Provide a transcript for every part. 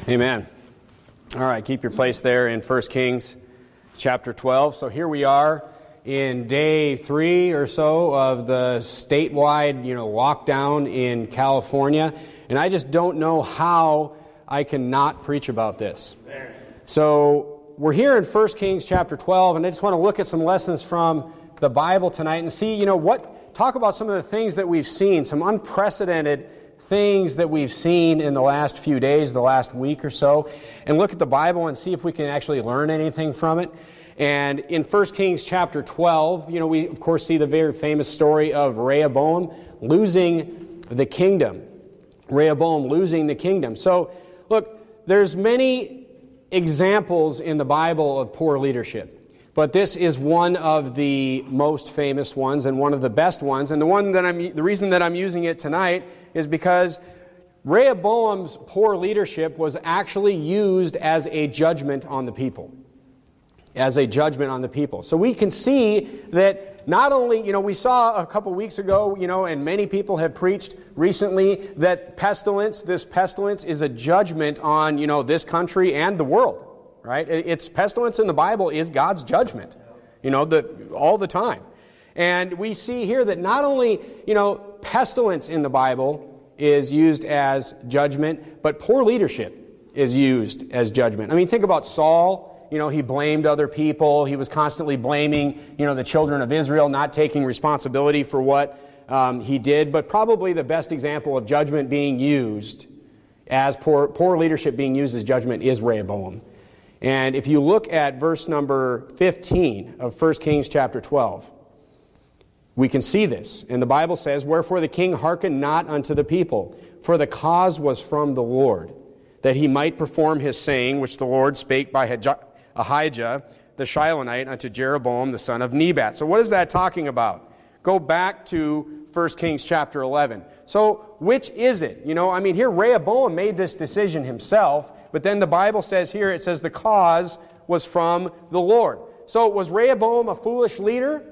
Amen. All right, keep your place there in 1 Kings chapter 12. So here we are in day 3 or so of the statewide, lockdown in California. And I just don't know how I can not preach about this. So we're here in 1 Kings chapter 12, and I just want to look at some lessons from the Bible tonight and see, talk about some of the things that we've seen, some unprecedented things that we've seen in the last few days, the last week or so, and look at the Bible and see if we can actually learn anything from it. And in 1 Kings chapter 12, we of course see the very famous story of Rehoboam losing the kingdom. Rehoboam losing the kingdom. So, look, there's many examples in the Bible of poor leadership. But this is one of the most famous ones and one of the best ones. And the reason that I'm using it tonight is because Rehoboam's poor leadership was actually used as a judgment on the people. As a judgment on the people. So we can see that not only, we saw a couple weeks ago, and many people have preached recently that this pestilence is a judgment on, this country and the world. Right? It's pestilence in the Bible is God's judgment, all the time. And we see here that not only, pestilence in the Bible is used as judgment, but poor leadership is used as judgment. I mean, think about Saul. He blamed other people. He was constantly blaming, the children of Israel, not taking responsibility for what he did. But probably the best example of judgment being used as poor leadership being used as judgment is Rehoboam. And if you look at verse number 15 of 1 Kings chapter 12, we can see this. And the Bible says, "Wherefore the king hearkened not unto the people, for the cause was from the Lord, that he might perform his saying, which the Lord spake by Ahijah the Shilonite unto Jeroboam the son of Nebat." So what is that talking about? Go back to 1 Kings chapter 11. So which is it? Here Rehoboam made this decision himself, but then the Bible says here, it says the cause was from the Lord. So was Rehoboam a foolish leader?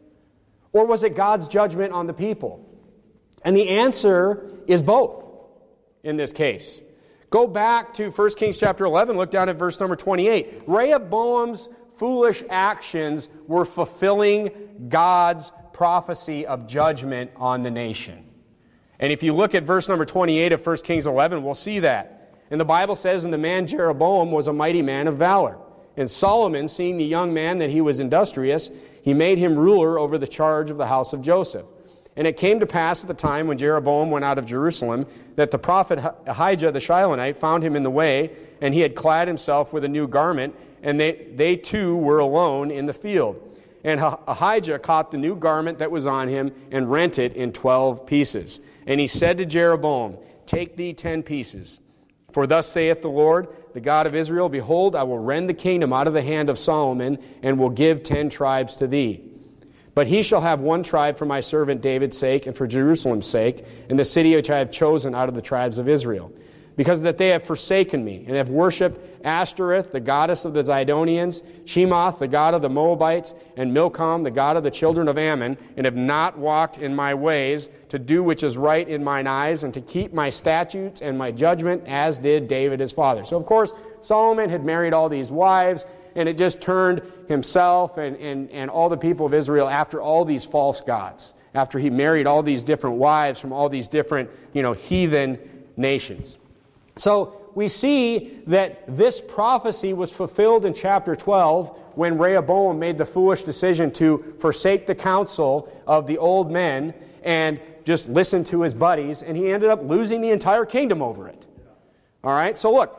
Or was it God's judgment on the people? And the answer is both in this case. Go back to 1 Kings chapter 11, look down at verse number 28. Rehoboam's foolish actions were fulfilling God's prophecy of judgment on the nation. And if you look at verse number 28 of 1 Kings 11, we'll see that. And the Bible says, "And the man Jeroboam was a mighty man of valor. And Solomon, seeing the young man that he was industrious, he made him ruler over the charge of the house of Joseph. And it came to pass at the time when Jeroboam went out of Jerusalem, that the prophet Ahijah the Shilonite found him in the way, and he had clad himself with a new garment, and they two were alone in the field. And Ahijah caught the new garment that was on him, and rent it in 12 pieces. And he said to Jeroboam, Take thee 10 pieces. For thus saith the Lord, the God of Israel, Behold, I will rend the kingdom out of the hand of Solomon, and will give 10 tribes to thee. But he shall have 1 tribe for my servant David's sake, and for Jerusalem's sake, and the city which I have chosen out of the tribes of Israel. Because that they have forsaken me, and have worshipped Ashtoreth, the goddess of the Zidonians, Shemoth, the god of the Moabites, and Milcom, the god of the children of Ammon, and have not walked in my ways, to do which is right in mine eyes, and to keep my statutes and my judgment, as did David his father." So, of course, Solomon had married all these wives, and it just turned himself and all the people of Israel after all these false gods, after he married all these different wives from all these different, heathen nations. So we see that this prophecy was fulfilled in chapter 12 when Rehoboam made the foolish decision to forsake the counsel of the old men and just listen to his buddies, and he ended up losing the entire kingdom over it. All right, so look,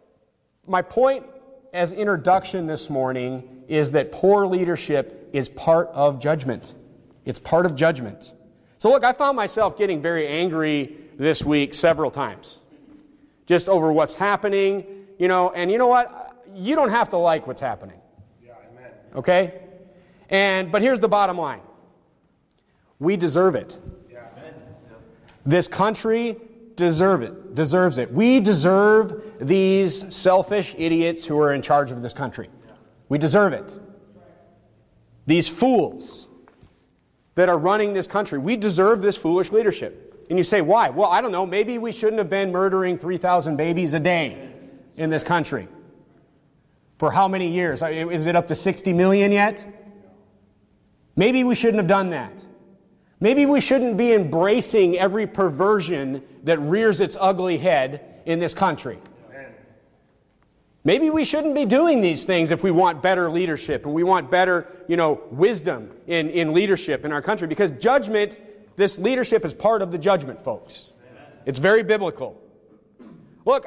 my point as introduction this morning is that poor leadership is part of judgment. It's part of judgment. So look, I found myself getting very angry this week several times. Just over what's happening, and you know what? You don't have to like what's happening. Yeah, amen. Okay? But here's the bottom line. We deserve it. Yeah, amen. This country deserves it. We deserve these selfish idiots who are in charge of this country. We deserve it. These fools that are running this country, we deserve this foolish leadership. And you say, why? Well, I don't know. Maybe we shouldn't have been murdering 3,000 babies a day. in this country. For how many years? Is it up to 60 million yet? Maybe we shouldn't have done that. Maybe we shouldn't be embracing every perversion that rears its ugly head in this country. Maybe we shouldn't be doing these things if we want better leadership and we want better, wisdom in leadership in our country. Because judgment, this leadership is part of the judgment, folks. It's very biblical. Look,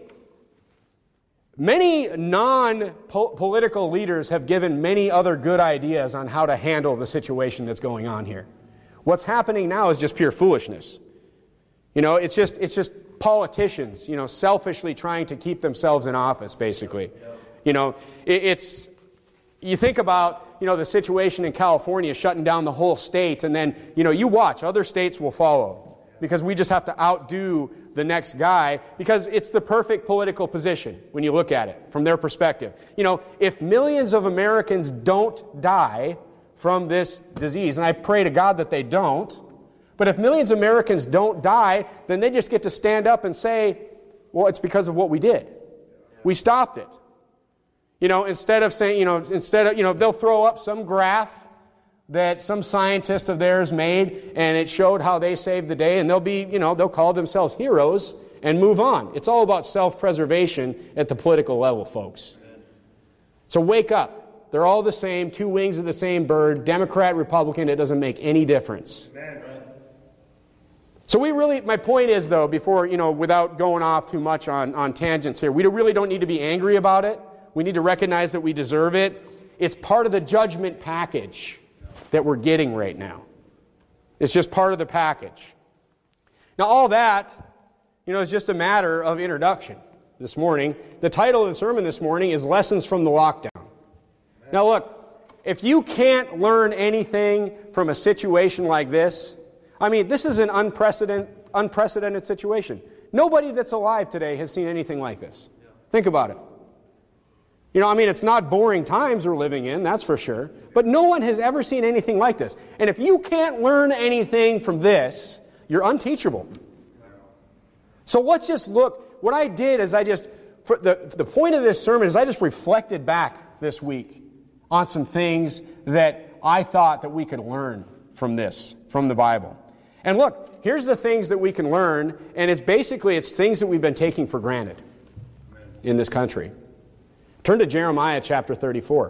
many non-political leaders have given many other good ideas on how to handle the situation that's going on here. What's happening now is just pure foolishness. It's just politicians, selfishly trying to keep themselves in office, basically. You think about, the situation in California shutting down the whole state, and then, you watch, other states will follow, because we just have to outdo the next guy, because it's the perfect political position when you look at it from their perspective. If millions of Americans don't die from this disease, and I pray to God that they don't, but if millions of Americans don't die, then they just get to stand up and say, well, it's because of what we did. We stopped it. Instead of saying, they'll throw up some graph that some scientist of theirs made, and it showed how they saved the day, and they'll call themselves heroes and move on. It's all about self-preservation at the political level, folks. So wake up. They're all the same, two wings of the same bird, Democrat, Republican, it doesn't make any difference. Amen. So my point is, though, before, without going off too much on tangents here, we really don't need to be angry about it. We need to recognize that we deserve it. It's part of the judgment package that we're getting right now. It's just part of the package. Now, all that, is just a matter of introduction this morning. The title of the sermon this morning is Lessons from the Lockdown. Now, look, if you can't learn anything from a situation like this, this is an unprecedented situation. Nobody that's alive today has seen anything like this. Yeah. Think about it. It's not boring times we're living in, that's for sure. But no one has ever seen anything like this. And if you can't learn anything from this, you're unteachable. So let's just look. What I did is the point of this sermon is I just reflected back this week on some things that I thought that we could learn from the Bible. And look, here's the things that we can learn, and it's things that we've been taking for granted in this country. Turn to Jeremiah chapter 34.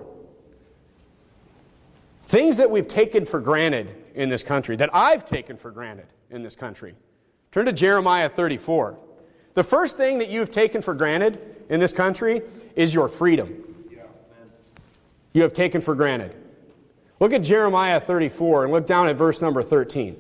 Things that we've taken for granted in this country, that I've taken for granted in this country. Turn to Jeremiah 34. The first thing that you've taken for granted in this country is your freedom. You have taken for granted. Look at Jeremiah 34 and look down at verse number 13.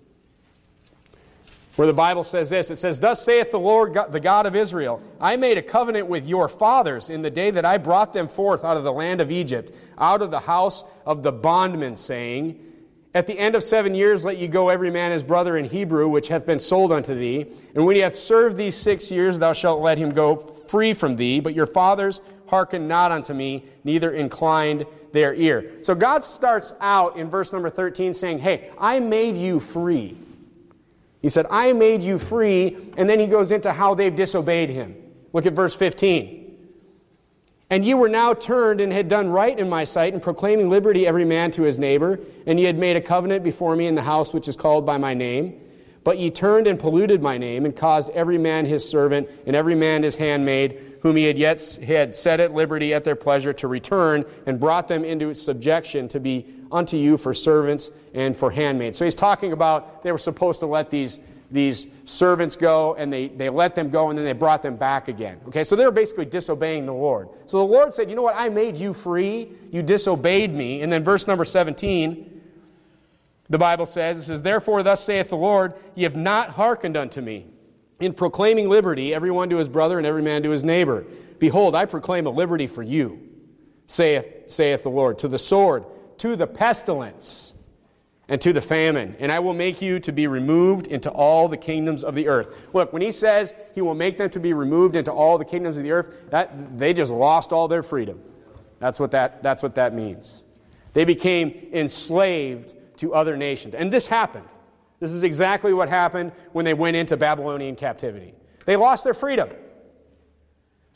Where the Bible says this. It says, "Thus saith the Lord, the God of Israel, I made a covenant with your fathers in the day that I brought them forth out of the land of Egypt, out of the house of the bondman, saying, At the end of 7 years let ye go every man his brother in Hebrew, which hath been sold unto thee. And when he hath served these 6 years, thou shalt let him go free from thee. But your fathers hearkened not unto me, neither inclined their ear." So God starts out in verse number 13 saying, hey, I made you free. He said, I made you free, and then he goes into how they've disobeyed him. Look at verse 15. "And ye were now turned and had done right in my sight, in proclaiming liberty every man to his neighbor, and ye had made a covenant before me in the house which is called by my name. But ye turned and polluted my name, and caused every man his servant, and every man his handmaid, whom he had set at liberty at their pleasure, to return, and brought them into subjection to be unto you for servants and for handmaids." So he's talking about they were supposed to let these servants go, and they let them go, and then they brought them back again. Okay, so they were basically disobeying the Lord. So the Lord said, you know what, I made you free, you disobeyed me. And then verse number 17, the Bible says, it says, "Therefore thus saith the Lord, ye have not hearkened unto me, in proclaiming liberty, every one to his brother and every man to his neighbor. Behold, I proclaim a liberty for you, saith the Lord, to the sword, to the pestilence, and to the famine. And I will make you to be removed into all the kingdoms of the earth." Look, when he says he will make them to be removed into all the kingdoms of the earth, they just lost all their freedom. That's what that means. They became enslaved to other nations. And this happened. This is exactly what happened when they went into Babylonian captivity. They lost their freedom.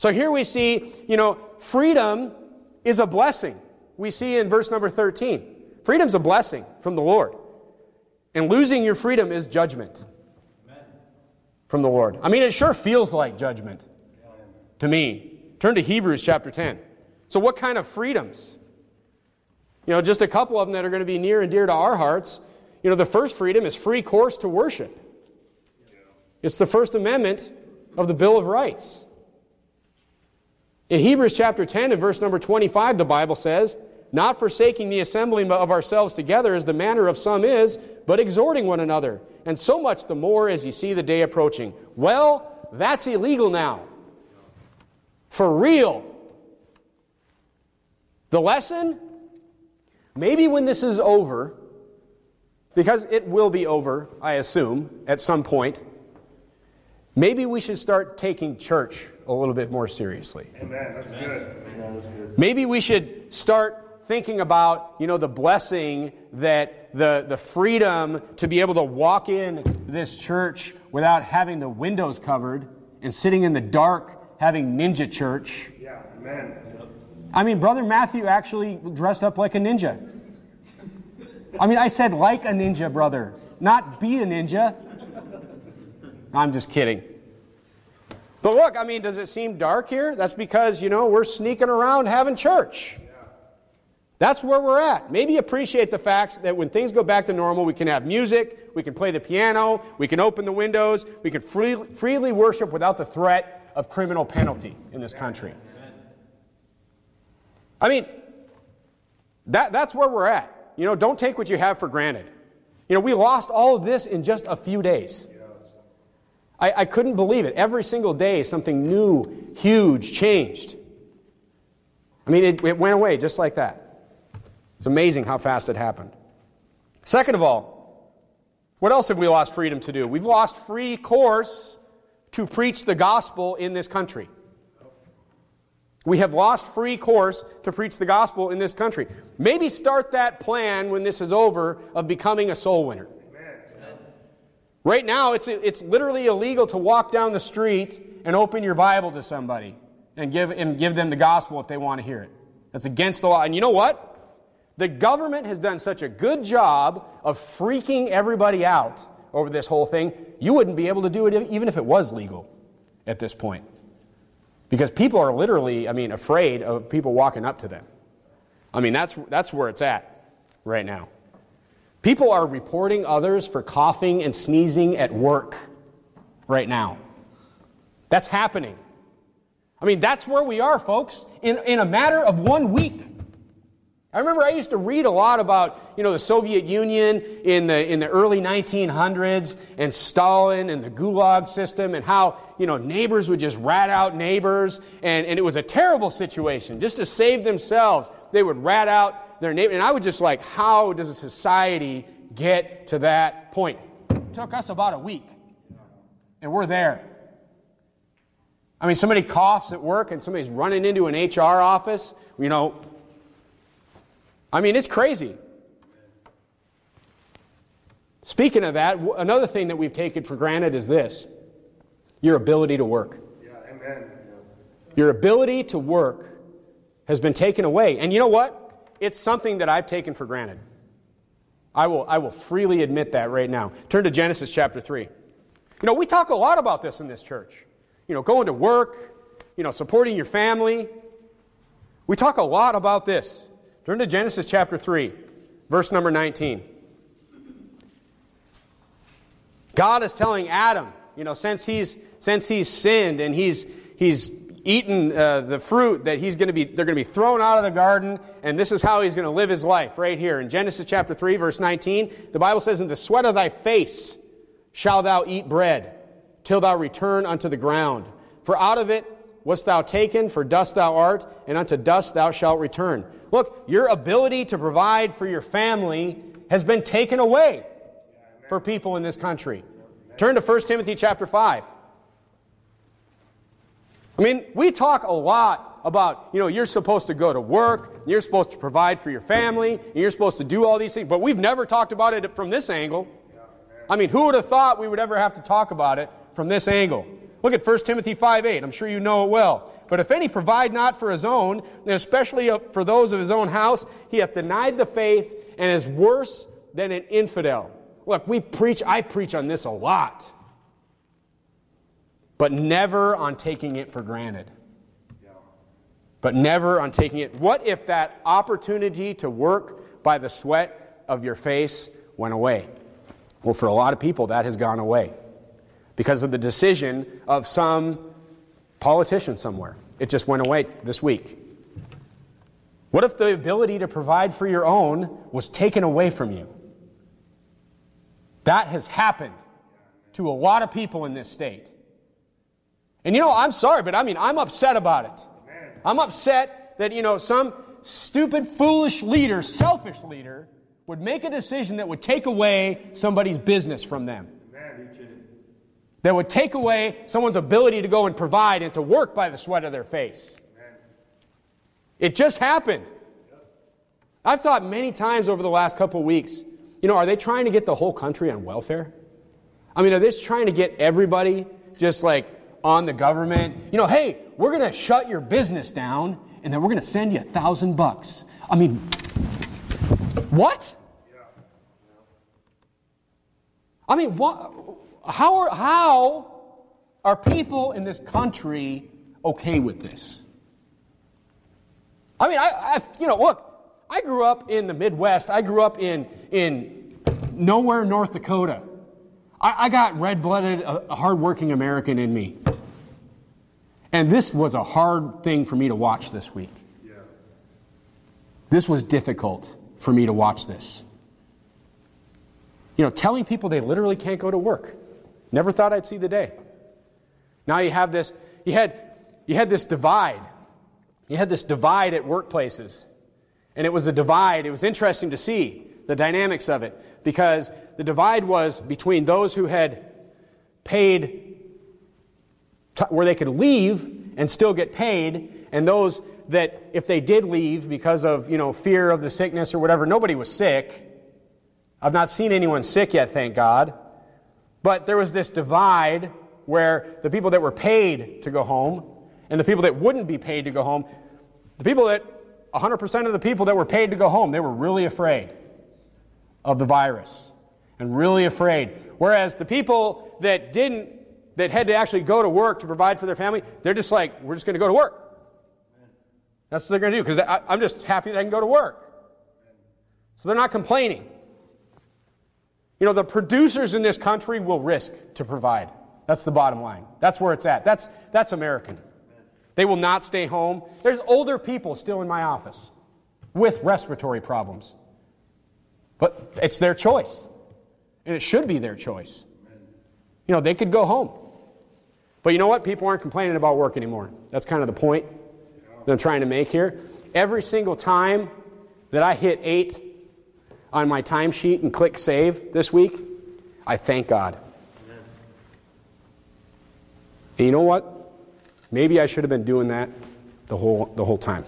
So here we see, freedom is a blessing. We see in verse number 13. Freedom's a blessing from the Lord. And losing your freedom is judgment from the Lord. I mean, it sure feels like judgment to me. Turn to Hebrews chapter 10. So what kind of freedoms? Just a couple of them that are going to be near and dear to our hearts. The first freedom is free course to worship. It's the First Amendment of the Bill of Rights. In Hebrews chapter 10 and verse number 25, the Bible says, not forsaking the assembling of ourselves together as the manner of some is, but exhorting one another, and so much the more as you see the day approaching. Well, that's illegal now. For real. The lesson? Maybe when this is over, because it will be over, I assume, at some point, maybe we should start taking church a little bit more seriously. Amen. That's good. Yeah, that's good. Maybe we should start thinking about, the blessing that the freedom to be able to walk in this church without having the windows covered and sitting in the dark having ninja church. Yeah, amen. I mean, Brother Matthew actually dressed up like a ninja. I said like a ninja, brother, not be a ninja. I'm just kidding. But look, does it seem dark here? That's because, we're sneaking around having church. That's where we're at. Maybe appreciate the fact that when things go back to normal, we can have music, we can play the piano, we can open the windows, we can freely worship without the threat of criminal penalty in this country. That's where we're at. Don't take what you have for granted. We lost all of this in just a few days. I couldn't believe it. Every single day, something new, huge, changed. It went away just like that. It's amazing how fast it happened. Second of all, what else have we lost freedom to do? We've lost free course to preach the gospel in this country. We have lost free course to preach the gospel in this country. Maybe start that plan when this is over of becoming a soul winner. Amen. Right now, it's literally illegal to walk down the street and open your Bible to somebody and give them the gospel if they want to hear it. That's against the law. And you know what? The government has done such a good job of freaking everybody out over this whole thing, you wouldn't be able to do it even if it was legal at this point. Because people are literally, afraid of people walking up to them. That's where it's at right now. People are reporting others for coughing and sneezing at work right now. That's happening. That's where we are, folks, in a matter of 1 week. I remember I used to read a lot about, the Soviet Union in the early 1900s and Stalin and the Gulag system and how, neighbors would just rat out neighbors and it was a terrible situation. Just to save themselves, they would rat out their neighbor. And I would just how does a society get to that point? It took us about a week and we're there. Somebody coughs at work and somebody's running into an HR office, it's crazy. Speaking of that, another thing that we've taken for granted is this: your ability to work. Yeah, amen. Your ability to work has been taken away. And you know what? It's something that I've taken for granted. I will freely admit that right now. Turn to Genesis chapter 3. We talk a lot about this in this church. Going to work, supporting your family. We talk a lot about this. Turn to Genesis chapter 3, verse number 19. God is telling Adam, since he's sinned and he's eaten the fruit, that they're going to be thrown out of the garden, and this is how he's going to live his life right here. In Genesis chapter 3, verse 19, the Bible says, "In the sweat of thy face shalt thou eat bread, till thou return unto the ground. For out of it wast thou taken, for dust thou art, and unto dust thou shalt return." Look, your ability to provide for your family has been taken away for people in this country. Turn to 1 Timothy chapter 5. We talk a lot about, you're supposed to go to work, you're supposed to provide for your family, and you're supposed to do all these things, but we've never talked about it from this angle. Who would have thought we would ever have to talk about it from this angle? Look at 1 Timothy 5:8. I'm sure you know it well. But if any provide not for his own, and especially for those of his own house, he hath denied the faith and is worse than an infidel. Look, I preach on this a lot, but never on taking it for granted. But never on taking it. What if that opportunity to work by the sweat of your face went away? Well, for a lot of people, that has gone away because of the decision of some politician somewhere. It just went away this week. What if the ability to provide for your own was taken away from you? That has happened to a lot of people in this state. And I'm sorry, but I'm upset about it. I'm upset that, some stupid, foolish leader, selfish leader, would make a decision that would take away somebody's business from them. That would take away someone's ability to go and provide and to work by the sweat of their face. It just happened. I've thought many times over the last couple of weeks, are they trying to get the whole country on welfare? Are they just trying to get everybody just like on the government? Hey, we're going to shut your business down and then we're going to send you $1,000. What? How are people in this country okay with this? Look, I grew up in the Midwest. I grew up in nowhere, North Dakota. I got red-blooded, a hard-working American in me. And this was a hard thing for me to watch this week. Yeah. This was difficult for me to watch this. Telling people they literally can't go to work. Never thought I'd see the day. Now you have this, you had this divide. You had this divide at workplaces. And it was a divide. It was interesting to see the dynamics of it, because the divide was between those who had paid where they could leave and still get paid, and those that if they did leave because of, fear of the sickness or whatever, nobody was sick. I've not seen anyone sick yet, thank God. But there was this divide where the people that were paid to go home and the people that wouldn't be paid to go home, 100% of the people that were paid to go home, they were really afraid of the virus and really afraid. Whereas the people that had to actually go to work to provide for their family, they're just like, we're just going to go to work. That's what they're going to do, because I'm just happy that I can go to work. So they're not complaining. The producers in this country will risk to provide. That's the bottom line. That's where it's at. That's American. They will not stay home. There's older people still in my office with respiratory problems. But it's their choice. And it should be their choice. They could go home. But you know what? People aren't complaining about work anymore. That's kind of the point that I'm trying to make here. Every single time that I hit 8 on my timesheet and click save this week, I thank God. And you know what? Maybe I should have been doing that the whole time.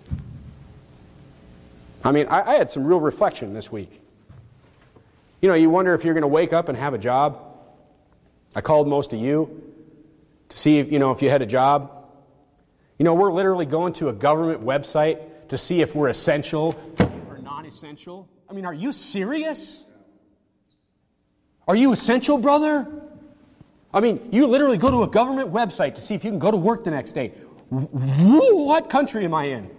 I had some real reflection this week. You wonder if you're going to wake up and have a job. I called most of you to see if you had a job. We're literally going to a government website to see if we're essential or non-essential. Are you serious? Are you essential, brother? You literally go to a government website to see if you can go to work the next day. What country am I in?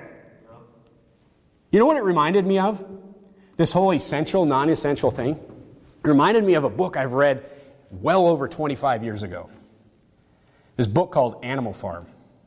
You know what it reminded me of? This whole essential, non-essential thing. It reminded me of a book I've read well over 25 years ago. This book called Animal Farm.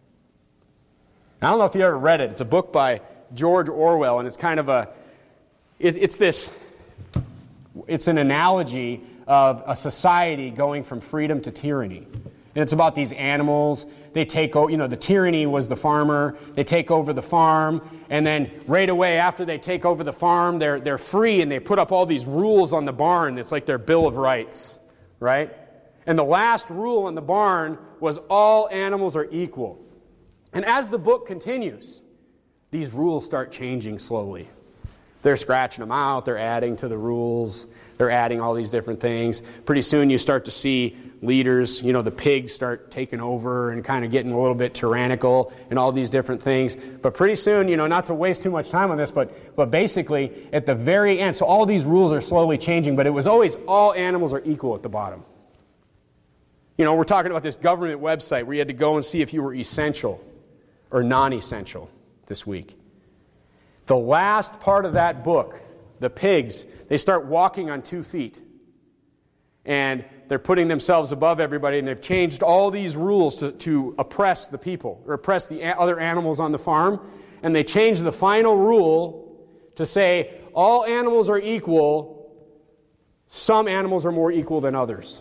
I don't know if you ever read it. It's a book by George Orwell, and it's kind of it's an analogy of a society going from freedom to tyranny. And it's about these animals. They take over, the tyranny was the farmer. They take over the farm, and then right away after they take over the farm, they're free, and they put up all these rules on the barn. It's like their Bill of Rights, right? And the last rule in the barn was all animals are equal. And as the book continues, these rules start changing slowly. They're scratching them out. They're adding to the rules. They're adding all these different things. Pretty soon you start to see leaders, the pigs start taking over and kind of getting a little bit tyrannical and all these different things. But pretty soon, not to waste too much time on this, but basically at the very end, so all these rules are slowly changing, but it was always all animals are equal at the bottom. We're talking about this government website where you had to go and see if you were essential or non-essential this week. The last part of that book, the pigs, they start walking on 2 feet. And they're putting themselves above everybody, and they've changed all these rules to oppress the people, or oppress the other animals on the farm. And they changed the final rule to say all animals are equal, some animals are more equal than others.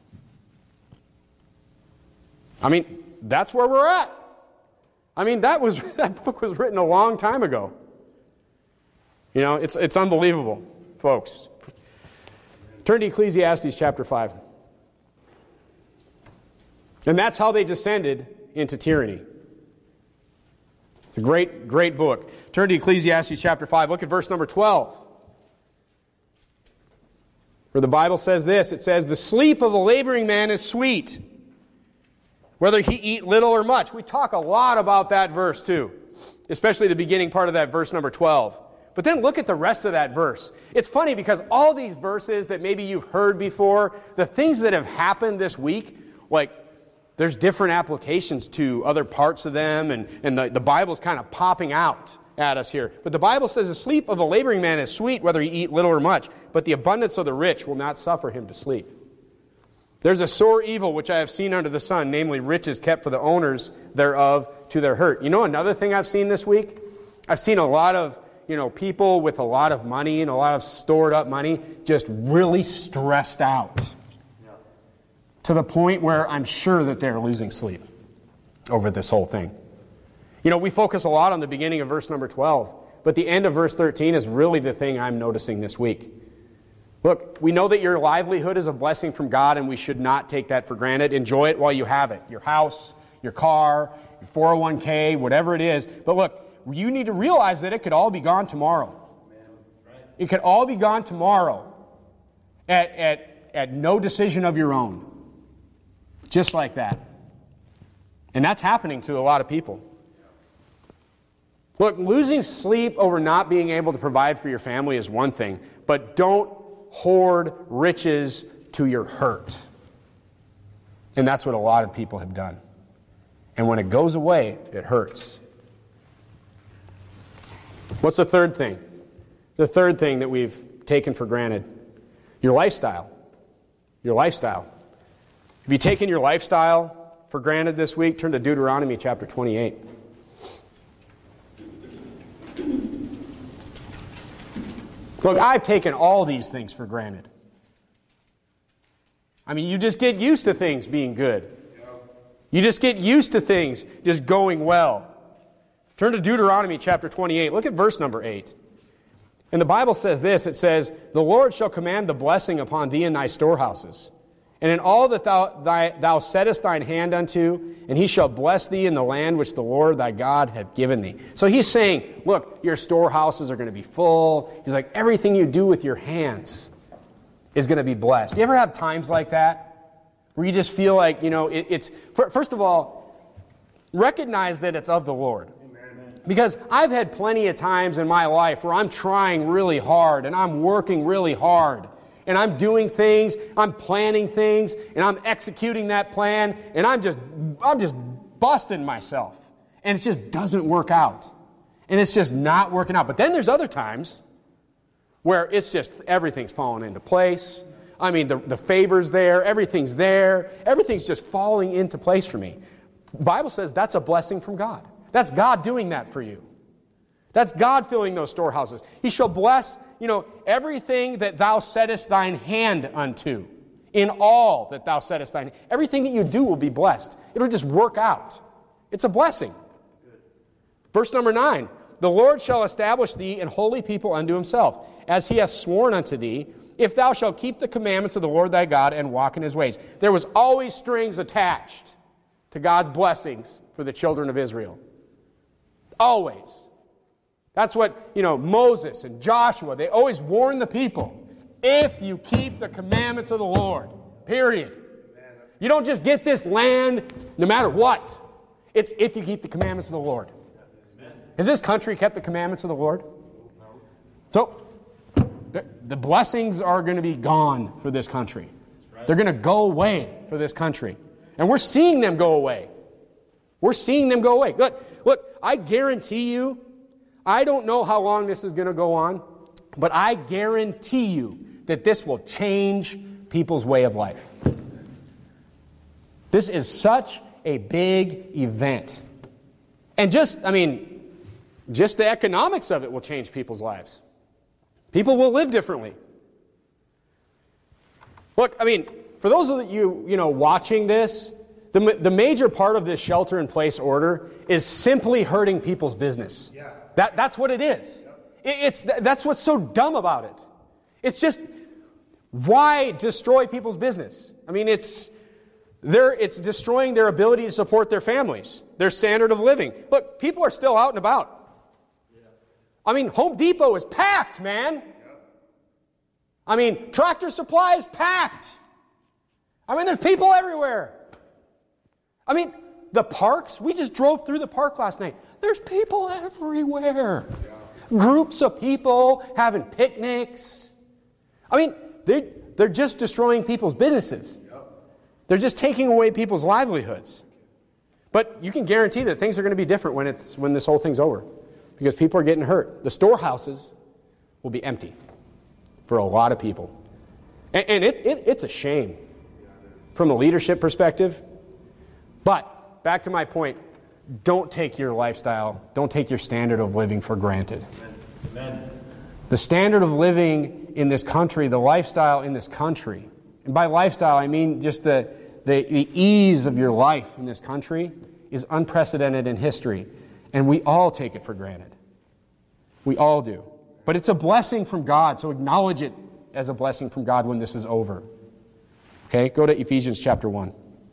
That's where we're at. That book was written a long time ago. It's unbelievable, folks. Turn to Ecclesiastes chapter 5. And that's how they descended into tyranny. It's a great, great book. Turn to Ecclesiastes chapter 5. Look at verse number 12. Where the Bible says this. It says, "The sleep of a laboring man is sweet, whether he eat little or much." We talk a lot about that verse too, especially the beginning part of that verse number 12. But then look at the rest of that verse. It's funny because all these verses that maybe you've heard before, the things that have happened this week, like there's different applications to other parts of them, and the Bible's kind of popping out at us here. But the Bible says the sleep of a laboring man is sweet, whether he eat little or much, but the abundance of the rich will not suffer him to sleep. There's a sore evil which I have seen under the sun, namely riches kept for the owners thereof to their hurt. Another thing I've seen this week? I've seen a lot of people with a lot of money and a lot of stored up money just really stressed out. Yeah. To the point where I'm sure that they're losing sleep over this whole thing. We focus a lot on the beginning of verse number 12, but the end of verse 13 is really the thing I'm noticing this week. Look, we know that your livelihood is a blessing from God, and we should not take that for granted. Enjoy it while you have it. Your house, your car, your 401k, whatever it is. But look, you need to realize that it could all be gone tomorrow. It could all be gone tomorrow at no decision of your own. Just like that. And that's happening to a lot of people. Look, losing sleep over not being able to provide for your family is one thing, but don't hoard riches to your hurt. And that's what a lot of people have done. And when it goes away, it hurts. What's the third thing? The third thing that we've taken for granted. Your lifestyle. Your lifestyle. Have you taken your lifestyle for granted this week? Turn to Deuteronomy chapter 28. Look, I've taken all these things for granted. You just get used to things being good. You just get used to things just going well. Turn to Deuteronomy chapter 28. Look at verse number 8. And the Bible says this. It says, "The Lord shall command the blessing upon thee in thy storehouses, and in all that thou settest thine hand unto, and he shall bless thee in the land which the Lord thy God hath given thee." So he's saying, look, your storehouses are going to be full. He's like, everything you do with your hands is going to be blessed. You ever have times like that? Where you just feel like, it's... First of all, recognize that it's of the Lord. Because I've had plenty of times in my life where I'm trying really hard and I'm working really hard and I'm doing things, I'm planning things, and I'm executing that plan, and I'm just busting myself. And it just doesn't work out. And it's just not working out. But then there's other times where it's just everything's falling into place. The favor's there, everything's just falling into place for me. The Bible says that's a blessing from God. That's God doing that for you. That's God filling those storehouses. He shall bless, everything that thou settest thine hand unto. In all that thou settest thine hand. Everything that you do will be blessed. It'll just work out. It's a blessing. Verse number 9. "The Lord shall establish thee an holy people unto himself, as he hath sworn unto thee, if thou shalt keep the commandments of the Lord thy God and walk in his ways." There was always strings attached to God's blessings for the children of Israel. Always. That's what, Moses and Joshua, they always warn the people. If you keep the commandments of the Lord, period. You don't just get this land no matter what. It's if you keep the commandments of the Lord. Has this country kept the commandments of the Lord? So, the blessings are going to be gone for this country. They're going to go away for this country. And we're seeing them go away. We're seeing them go away. Look, I guarantee you, I don't know how long this is going to go on, but I guarantee you that this will change people's way of life. This is such a big event. And just the economics of it will change people's lives. People will live differently. Look, for those of you, watching this, the major part of this shelter-in-place order is simply hurting people's business. Yeah. That's what it is. That's what's so dumb about it. It's just, why destroy people's business? It's destroying their ability to support their families, their standard of living. Look, people are still out and about. Home Depot is packed, man. Tractor Supply is packed. There's people everywhere. The parks, we just drove through the park last night. There's people everywhere. Yeah. Groups of people having picnics. They're just destroying people's businesses. Yeah. They're just taking away people's livelihoods. But you can guarantee that things are going to be different when this whole thing's over. Because people are getting hurt. The storehouses will be empty for a lot of people. And it's a shame from a leadership perspective. But, back to my point, don't take your lifestyle, don't take your standard of living for granted. Amen. The standard of living in this country, the lifestyle in this country, and by lifestyle I mean just the ease of your life in this country, is unprecedented in history. And we all take it for granted. We all do. But it's a blessing from God, so acknowledge it as a blessing from God when this is over. Okay, go to Ephesians chapter 1.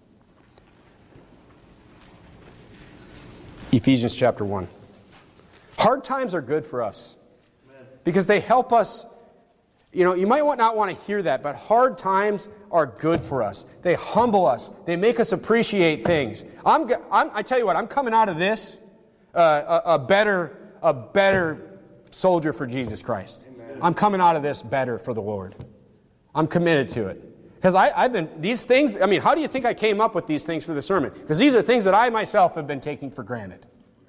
Ephesians chapter 1. Hard times are good for us because they help us. You might not want to hear that, but hard times are good for us. They humble us. They make us appreciate things. I tell you what, I'm coming out of this a better soldier for Jesus Christ. Amen. I'm coming out of this better for the Lord. I'm committed to it. Because I've been, these things, how do you think I came up with these things for the sermon? Because these are things that I myself have been taking for granted.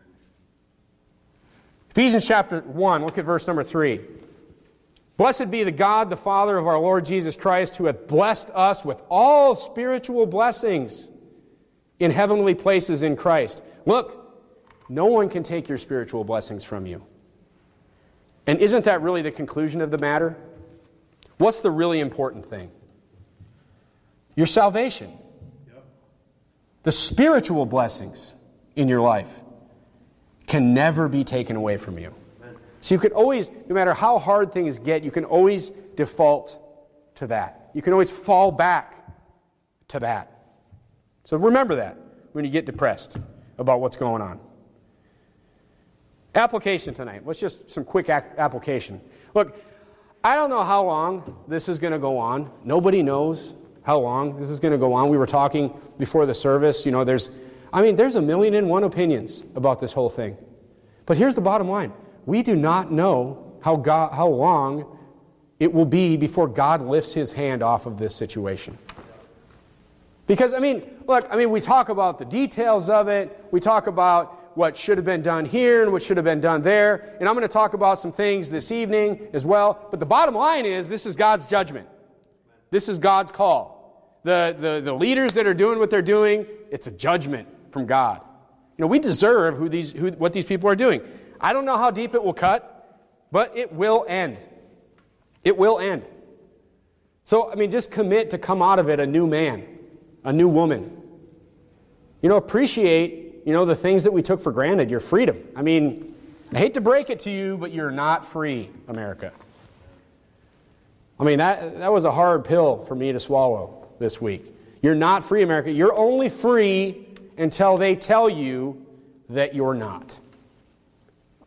Ephesians chapter 1, look at verse number 3. Blessed be the God, the Father of our Lord Jesus Christ, who hath blessed us with all spiritual blessings in heavenly places in Christ. Look, no one can take your spiritual blessings from you. And isn't that really the conclusion of the matter? What's the really important thing? Your salvation. Yep. The spiritual blessings in your life can never be taken away from you. Amen. So you can always, no matter how hard things get, you can always default to that. You can always fall back to that. So remember that when you get depressed about what's going on. Application tonight. Let's just some quick application. Look, I don't know how long this is going to go on. Nobody knows how long this is going to go on. We were talking before the service. There's a million and one opinions about this whole thing. But here's the bottom line. We do not know how long it will be before God lifts His hand off of this situation. Because, we talk about the details of it. We talk about what should have been done here and what should have been done there. And I'm going to talk about some things this evening as well. But the bottom line is, this is God's judgment. This is God's call. The leaders that are doing what they're doing, it's a judgment from God. We deserve what these people are doing. I don't know how deep it will cut, but it will end. It will end. So, just commit to come out of it a new man, a new woman. Appreciate the things that we took for granted, your freedom. I hate to break it to you, but you're not free, America. That was a hard pill for me to swallow this week. You're not free, America. You're only free until they tell you that you're not.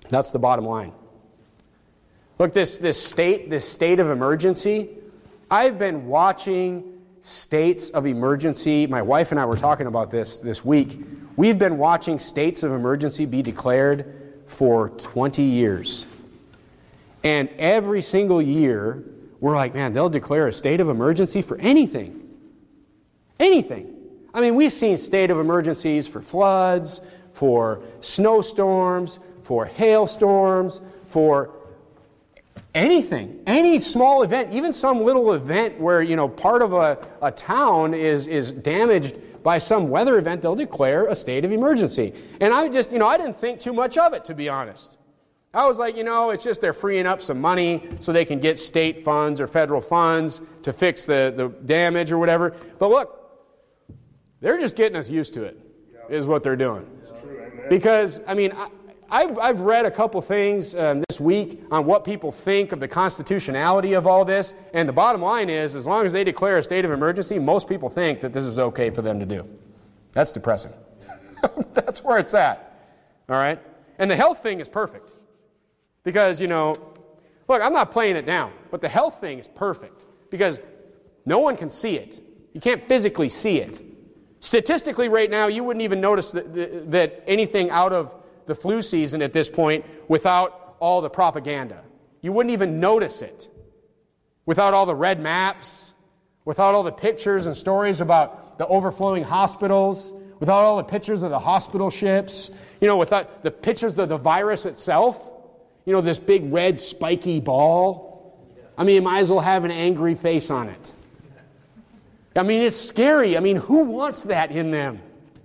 That's the bottom line. Look, this state of emergency, I've been watching states of emergency. My wife and I were talking about this week. We've been watching states of emergency be declared for 20 years. And every single year, we're like, man, they'll declare a state of emergency for anything. Anything. I mean, we've seen state of emergencies for floods, for snowstorms, for hailstorms, for anything. Any small event, even some little event where, part of a town is damaged by some weather event, they'll declare a state of emergency. And I just, I didn't think too much of it, to be honest. I was like, it's just they're freeing up some money so they can get state funds or federal funds to fix the damage or whatever. But look, they're just getting us used to it, is what they're doing. It's true, amen. Because, I've read a couple things this week on what people think of the constitutionality of all this, and the bottom line is, as long as they declare a state of emergency, most people think that this is okay for them to do. That's depressing. That's where it's at. All right? And the health thing is perfect. Because, look, I'm not playing it down, but the health thing is perfect. Because no one can see it. You can't physically see it. Statistically, right now, you wouldn't even notice that anything out of the flu season at this point without all the propaganda. You wouldn't even notice it without all the red maps, without all the pictures and stories about the overflowing hospitals, without all the pictures of the hospital ships, without the pictures of the virus itself, this big red spiky ball. You might as well have an angry face on it. It's scary. Who wants that in them?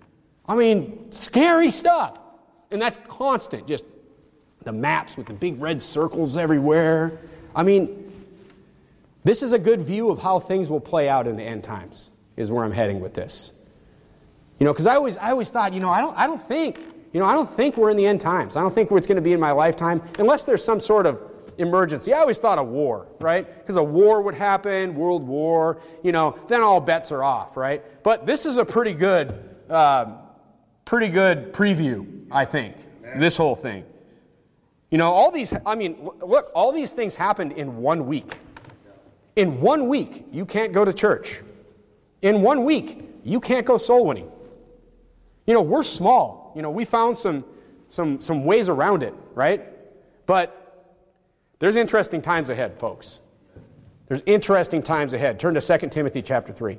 Scary stuff. And that's constant, just the maps with the big red circles everywhere. This is a good view of how things will play out in the end times, is where I'm heading with this. Because I always thought, I don't think we're in the end times. I don't think it's going to be in my lifetime, unless there's some sort of emergency. I always thought a war, right? Because a war would happen, World War, then all bets are off, right? But this is a pretty good preview, I think, this whole thing. All these, look, all these things happened in 1 week. In 1 week, you can't go to church. In 1 week, you can't go soul winning. We're small. We found some ways around it, right? But there's interesting times ahead, folks. There's interesting times ahead. Turn to 2 Timothy chapter 3.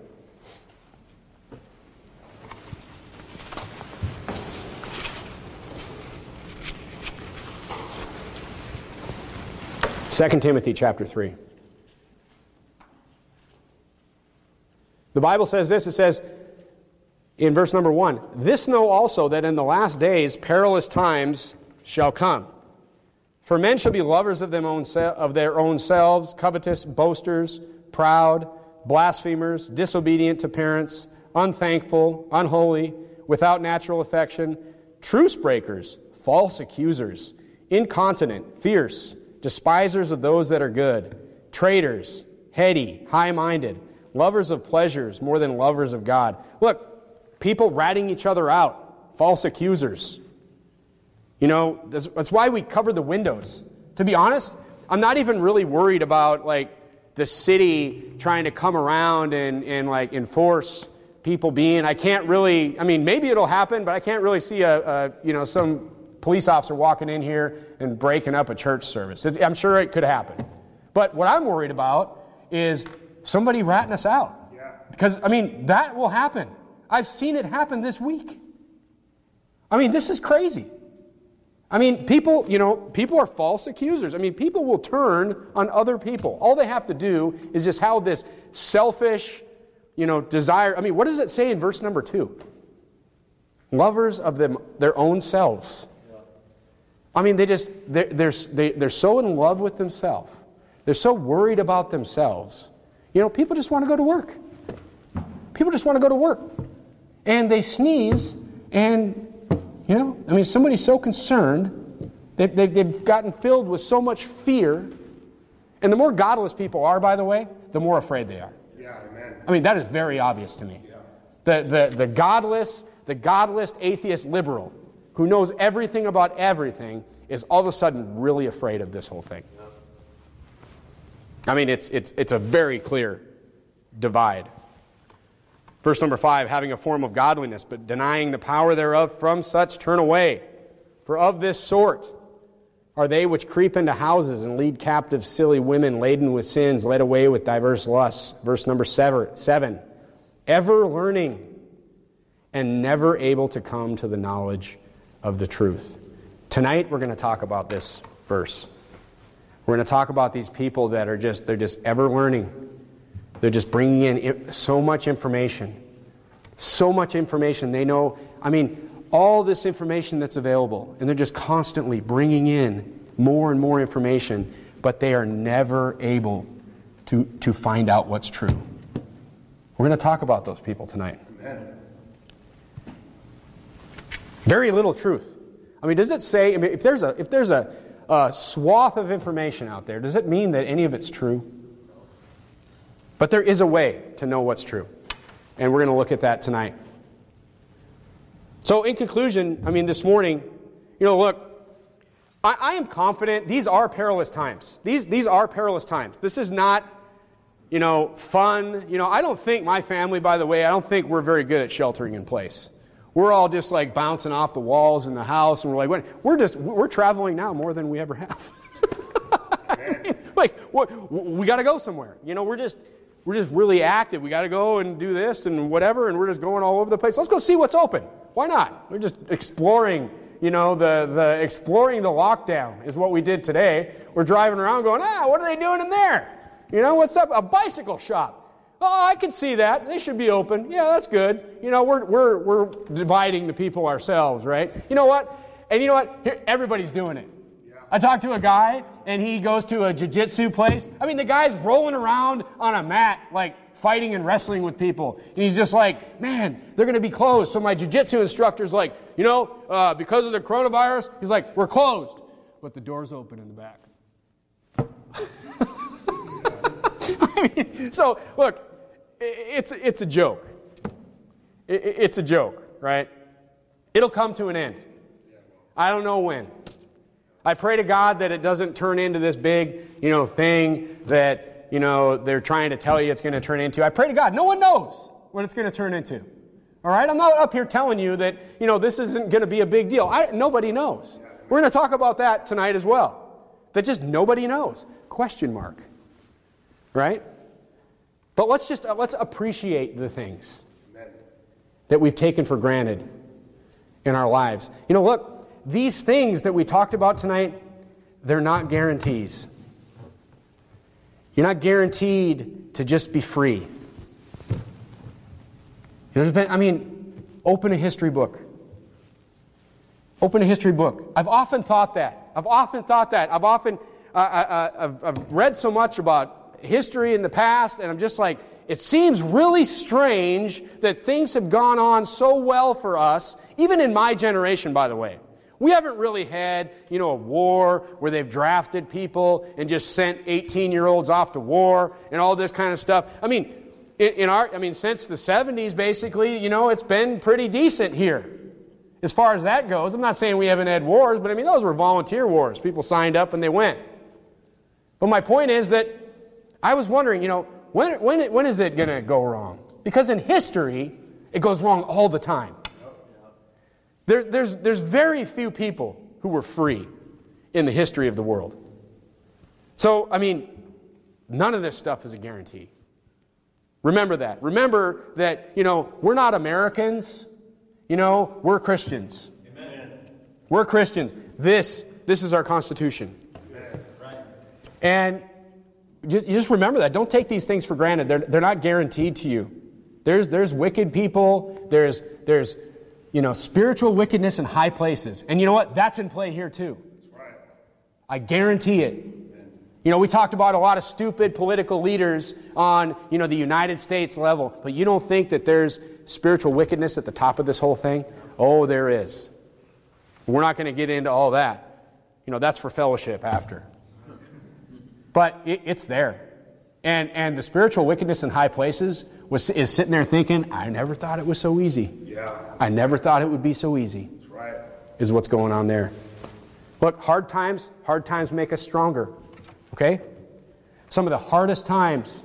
2 Timothy chapter 3. The Bible says this, it says in verse number 1, "This know also that in the last days perilous times shall come. For men shall be lovers of their own selves, covetous, boasters, proud, blasphemers, disobedient to parents, unthankful, unholy, without natural affection, truce breakers, false accusers, incontinent, fierce, despisers of those that are good, traitors, heady, high-minded, lovers of pleasures more than lovers of God." Look, people ratting each other out, false accusers. That's why we cover the windows. To be honest, I'm not even really worried about the city trying to come around and enforce people being. I can't really. Maybe it'll happen, but I can't really see some police officer walking in here and breaking up a church service. I'm sure it could happen. But what I'm worried about is somebody ratting us out. Yeah. Because, that will happen. I've seen it happen this week. This is crazy. People are false accusers. People will turn on other people. All they have to do is just have this selfish, desire. what does it say in verse number 2? Lovers of their own selves. They're so in love with themselves. They're so worried about themselves. People just want to go to work. People just want to go to work. And they sneeze, and, somebody's so concerned, they've gotten filled with so much fear. And the more godless people are, by the way, the more afraid they are. Yeah, amen. That is very obvious to me. Yeah. The godless atheist liberal who knows everything about everything is all of a sudden really afraid of this whole thing. I mean, it's a very clear divide. Verse number 5, having a form of godliness, but denying the power thereof, from such turn away. For of this sort are they which creep into houses and lead captive silly women laden with sins, led away with diverse lusts. Verse number 7, ever learning and never able to come to the knowledge of the truth. Tonight we're going to talk about this verse. We're going to talk about these people that are they're just ever learning. They're just bringing in so much information. So much information. They know, I mean, all this information that's available, and they're just constantly bringing in more and more information, but they are never able to find out what's true. We're going to talk about those people tonight. Amen. Very little truth. I mean, does it say, I mean, if there's a swath of information out there, does it mean that any of it's true? But there is a way to know what's true. And we're going to look at that tonight. So in conclusion, I mean, this morning, look, I am confident these are perilous times. These are perilous times. This is not, fun. I don't think my family, by the way, I don't think we're very good at sheltering in place. We're all just like bouncing off the walls in the house, and we're like, we're traveling now more than we ever have. We got to go somewhere. We're just really active. We got to go and do this and whatever, and we're just going all over the place. Let's go see what's open. Why not? We're just exploring. The exploring the lockdown is what we did today. We're driving around going, what are they doing in there? What's up? A bicycle shop. Oh, I can see that. They should be open. Yeah, that's good. We're dividing the people ourselves, right? You know what? And you know what? Here, everybody's doing it. Yeah. I talked to a guy, and he goes to a jiu-jitsu place. I mean, the guy's rolling around on a mat, like fighting and wrestling with people. And he's just like, man, they're going to be closed. So my jiu-jitsu instructor's like, because of the coronavirus, he's like, we're closed. But the door's open in the back. I mean, so, look, it's a joke. It's a joke, right? It'll come to an end. I don't know when. I pray to God that it doesn't turn into this big, thing that, they're trying to tell you it's going to turn into. I pray to God. No one knows what it's going to turn into. All right? I'm not up here telling you that, this isn't going to be a big deal. Nobody knows. We're going to talk about that tonight as well. That just nobody knows. Question mark. Right? But let's appreciate the things that we've taken for granted in our lives. Look, these things that we talked about tonight, they're not guarantees. You're not guaranteed to just be free. Open a history book. Open a history book. I've often thought that. I've read so much about history in the past, and I'm just like, it seems really strange that things have gone on so well for us, even in my generation, by the way. We haven't really had, a war where they've drafted people and just sent 18-year-olds off to war and all this kind of stuff. I mean, since the 70s, basically, it's been pretty decent here as far as that goes. I'm not saying we haven't had wars, but those were volunteer wars. People signed up and they went. But my point is that I was wondering, when is it going to go wrong? Because in history, it goes wrong all the time. There's very few people who were free in the history of the world. So, none of this stuff is a guarantee. Remember that. Remember that, we're not Americans. We're Christians. Amen. We're Christians. This is our Constitution. Amen. Right. And you just remember that. Don't take these things for granted. They're not guaranteed to you. There's wicked people. There's spiritual wickedness in high places. And you know what? That's in play here too. That's right. I guarantee it. We talked about a lot of stupid political leaders on, the United States level. But you don't think that there's spiritual wickedness at the top of this whole thing? Oh, there is. We're not going to get into all that. That's for fellowship after. But it's there. And the spiritual wickedness in high places is sitting there thinking, I never thought it was so easy. Yeah. I never thought it would be so easy. That's right. Is what's going on there. Look, hard times make us stronger. Okay? Some of the hardest times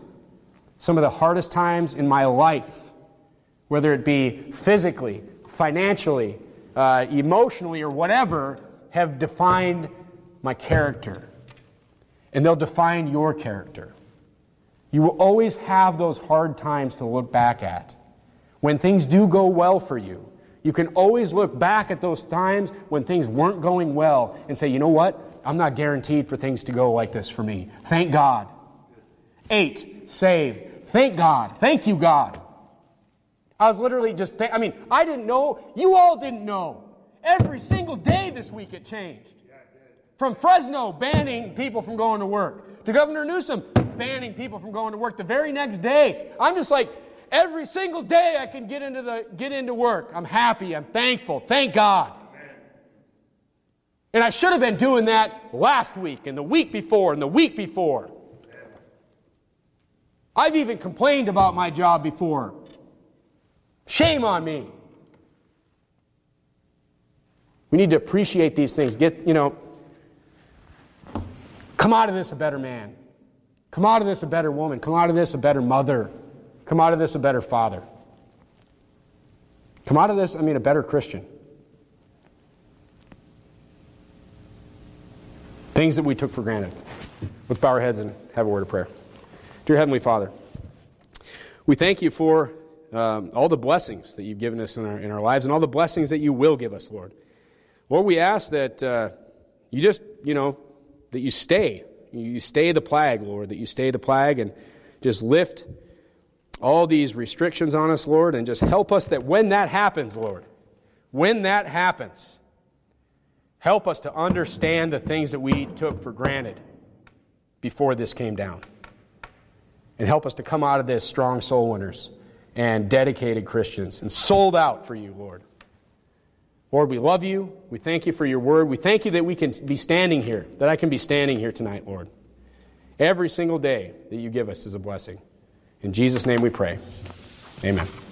in my life, whether it be physically, financially, emotionally, or whatever, have defined my character. And they'll define your character. You will always have those hard times to look back at. When things do go well for you, you can always look back at those times when things weren't going well and say, you know what? I'm not guaranteed for things to go like this for me. Thank God. 8, save. Thank God. Thank you, God. I was literally just, I didn't know. You all didn't know. Every single day this week it changed. From Fresno banning people from going to work to Governor Newsom banning people from going to work the very next day. I'm just like, every single day I can get into work. I'm happy. I'm thankful. Thank God. And I should have been doing that last week and the week before and the week before. I've even complained about my job before. Shame on me. We need to appreciate these things. Come out of this a better man. Come out of this a better woman. Come out of this a better mother. Come out of this a better father. Come out of this, a better Christian. Things that we took for granted. Let's bow our heads and have a word of prayer. Dear Heavenly Father, we thank you for all the blessings that you've given us in our lives and all the blessings that you will give us, Lord. Lord, we ask that you just, that you stay. You stay the plague, Lord, that you stay the plague and just lift all these restrictions on us, Lord, and just help us that when that happens, Lord, when that happens, help us to understand the things that we took for granted before this came down. And help us to come out of this strong soul winners and dedicated Christians and sold out for you, Lord. Lord, we love you. We thank you for your word. We thank you that we can be standing here, that I can be standing here tonight, Lord. Every single day that you give us is a blessing. In Jesus' name we pray. Amen.